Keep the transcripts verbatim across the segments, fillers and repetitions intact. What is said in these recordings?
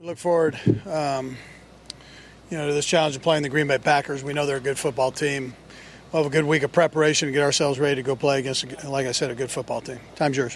We look forward, um, you know, to this challenge of playing the Green Bay Packers. We know they're a good football team. We'll have a good week of preparation to get ourselves ready to go play against, like I said, a good football team. Time's yours. Do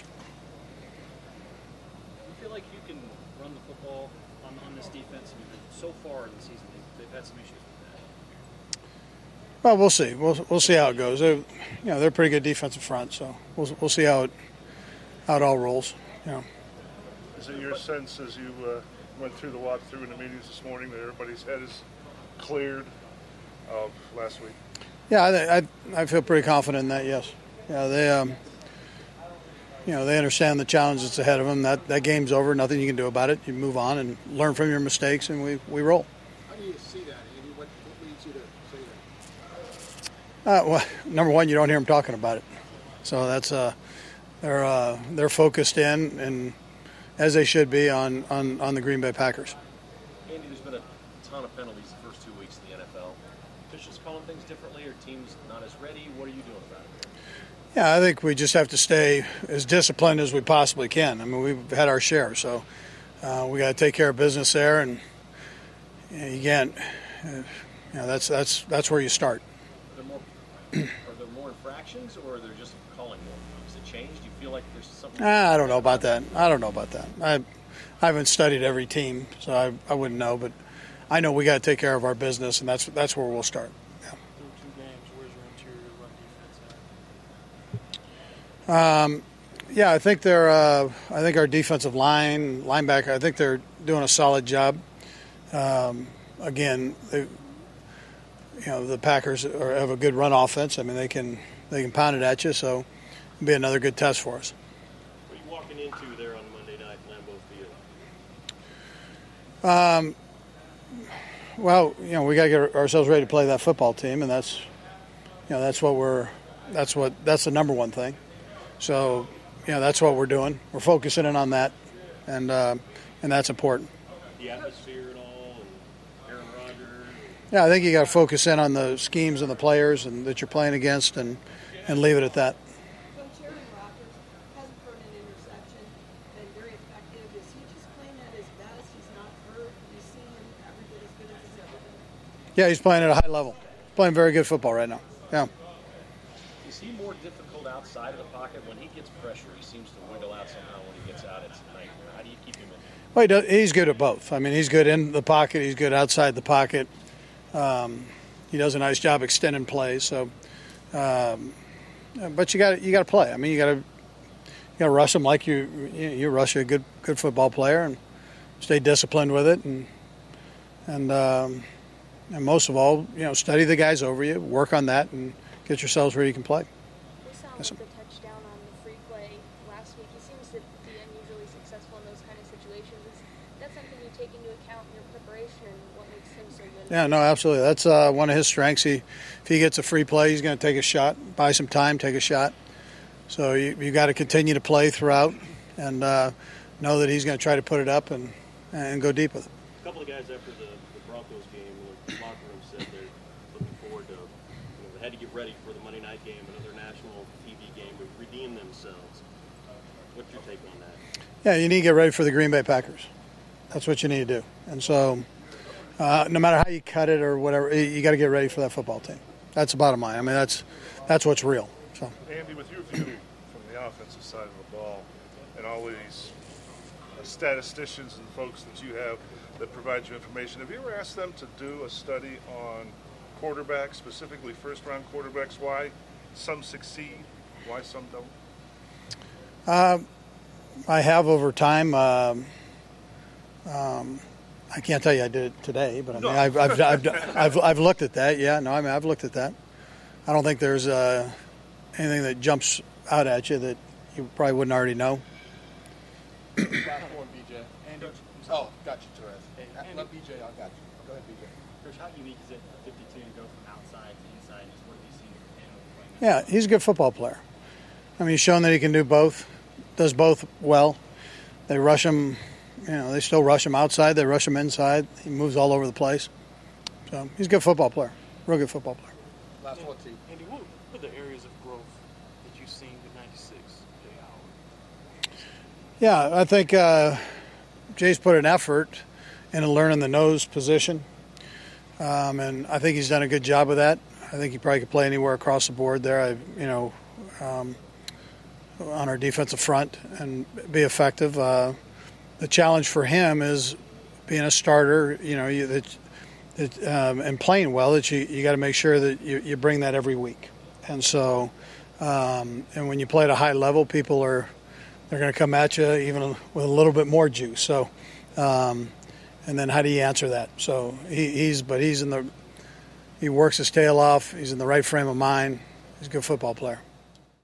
you feel like you can run the football on, on this defense? I mean, so far in the season, they've, they've had some issues with that. Well, we'll see. We'll we'll see how it goes. They're, you know, they're a pretty good defensive front, so we'll we'll see how it how it all rolls. You know. Is it your sense as you uh, went through the walkthrough in the meetings this morning that everybody's head is cleared of last week? Yeah, I, I I feel pretty confident in that. Yes. Yeah, they um, you know, they understand the challenge that's ahead of them. That that game's over. Nothing you can do about it. You move on and learn from your mistakes, and we, we roll. How do you see that, Andy? What, what leads you to say Uh, that? well, number one, you don't hear them talking about it, so that's uh, they're uh, they're focused in, and as they should be on, on, on the Green Bay Packers. Andy, there's been a ton of penalties the first two weeks in the N F L. Officials calling things differently, or teams not as ready? What are you doing about it? Yeah, I think we just have to stay as disciplined as we possibly can. I mean, we've had our share, so uh, we got to take care of business there, and you know, again, uh, you know, that's that's that's where you start. Are there more, are there more infractions, or are there just calling more? Has it changed? Do you feel like there's something? Ah, I don't know about that. I don't know about that. I I haven't studied every team, so I I wouldn't know, but I know we got to take care of our business, and that's that's where we'll start. Yeah. Through two games, where's your interior run defense at? Um, yeah, I think they're. Uh, I think our defensive line, linebacker. I think they're doing a solid job. Um, again, they, you know, the Packers are, have a good run offense. I mean, they can they can pound it at you, so it'll be another good test for us. What are you walking into there on Monday night, Lambeau Field? Um, well, you know, we got to get ourselves ready to play that football team, and that's, you know, that's what we're, that's what, that's the number one thing. So, you know, that's what we're doing. We're focusing in on that, and uh, and that's important. The atmosphere and all, and Aaron Rodgers. Yeah, I think you got to focus in on the schemes and the players and that you're playing against, and, and leave it at that. Coach Aaron Rodgers hasn't thrown an interception, been very effective. Is he just playing at his best? He's not hurt. You see him every bit as good as he's ever been. Yeah, he's playing at a high level. Playing very good football right now. Yeah. Is he more difficult outside of the pocket? When he gets pressure, he seems to wiggle out somehow. When he gets out, it's a nightmare. How do you keep him in? Well, he does, he's good at both. I mean, he's good in the pocket. He's good outside the pocket. Um, he does a nice job extending plays. So, um, but you got you got to play. I mean, you got to you got to rush him like you you, you rush a good good football player, and stay disciplined with it, and and um, and most of all, you know, study the guys over you, work on that, and get yourselves where you can play. We saw him Yes, with the touchdown on the free play last week. He seems to be unusually successful in those kind of situations. Is that something you take into account in your preparation, and what makes him so good? Yeah, no, absolutely. That's uh, one of his strengths. He, if he gets a free play, he's going to take a shot, buy some time, take a shot. So you you got to continue to play throughout, and uh, know that he's going to try to put it up and and go deep with it. A couple of guys after the, the Broncos game in the locker room said they're looking forward to, you know, they had to get ready for the Monday night game, another national T V game, to redeem themselves. What's your take on that? Yeah, you need to get ready for the Green Bay Packers. That's what you need to do. And so, uh, no matter how you cut it or whatever, you got to get ready for that football team. That's the bottom line. I mean, that's that's what's real. So, Andy, with your view from the offensive side of the ball and all these uh, statisticians and folks that you have that provide you information, have you ever asked them to do a study on quarterbacks, specifically first-round quarterbacks, why some succeed, why some don't? uh, I have over time. Um, um, I can't tell you I did it today, but I mean, No. I've, I've, I've, I've, I've looked at that. Yeah, no, I mean, I've looked at that. I don't think there's uh, anything that jumps out at you that you probably wouldn't already know. Last one, B J. Andy. Oh, got you, Torres. Hey, let B J, I got you. Go ahead, B J. Coach, how unique is it for fifty-two to go from outside to inside? Just what have you seen from him playing? Yeah, he's a good football player. I mean, he's shown that he can do both, does both well. They rush him, you know, they still rush him outside. They rush him inside. He moves all over the place. So he's a good football player, real good football player. Last one, T. Andy, what are the areas of growth that you've seen with ninety-six, Jay Howard? Yeah, I think uh, Jay's put an effort and in learning the nose position. Um, and I think he's done a good job of that. I think he probably could play anywhere across the board there. I, you know, um, on our defensive front and be effective. Uh, the challenge for him is being a starter. You know, you, that, that, um, and playing well. That you you got to make sure that you, you bring that every week. And so, um, and when you play at a high level, people are they're going to come at you even with a little bit more juice. So, um, and then how do you answer that? So he, he's but he's in the he works his tail off. He's in the right frame of mind. He's a good football player.